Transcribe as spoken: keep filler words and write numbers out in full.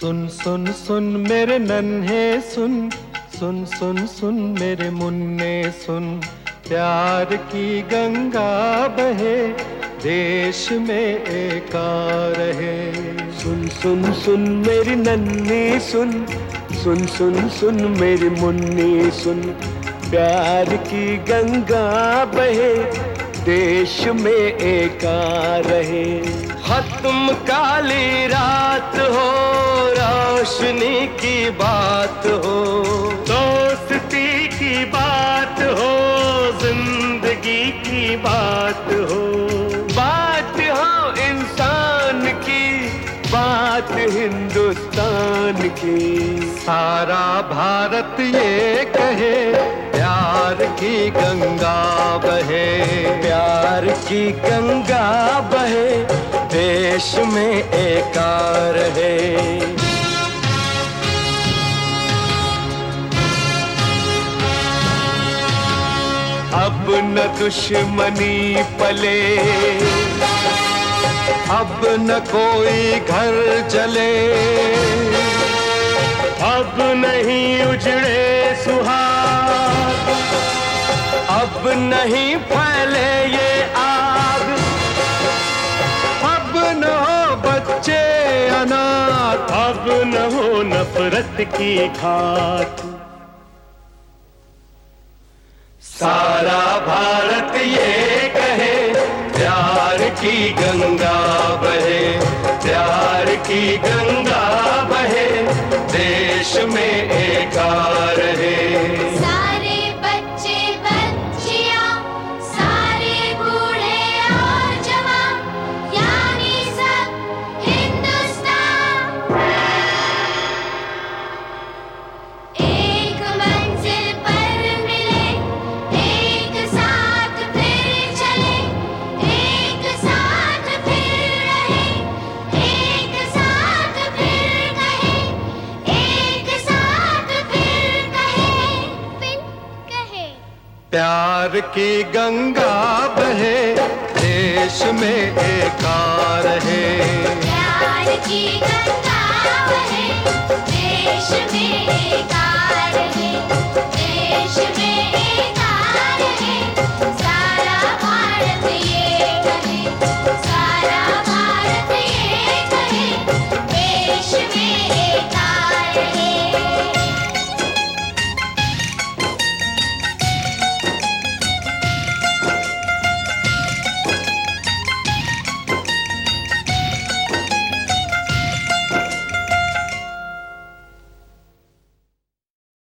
सुन सुन सुन मेरे नन्हे सुन, सुन सुन सुन मेरे मुन्ने सुन, प्यार की गंगा बहे देश में एकार है। सुन सुन सुन मेरी नन्ही सुन, सुन सुन सुन मेरी मुन्नी सुन, प्यार की गंगा बहे देश में एकार रहे। खत्म काली रात हो, रोशनी की बात हो, दोस्ती की बात हो, जिंदगी की बात हो, बात हो इंसान की, बात हिंदुस्तान की। सारा भारत ये कहे प्यार की गंगा बहे, प्यार की गंगा बहे देश में एकार है। अब न दुश्मनी पले, अब न कोई घर जले, अब नहीं उजड़े सुहाग, अब नहीं फैले ये आग, अब न हो बच्चे अनाथ, अब न हो नफरत की खाक। सारा भारत ये कहे प्यार की गंगा बहे, प्यार की गंगा बहे देश में एकार है। सारे बच्चे बच्चियां, सारे बूढ़े और जवान, यानी सब हिंदुस्तान, एक मंजिल पर मिले, एक साथ फिर चले, एक साथ फिर रहे, एक साथ फिर कहे, एक साथ फिर कहे, फिर कहे। प्यार की गंगा बहे देश में एकार है। प्यार की गंगा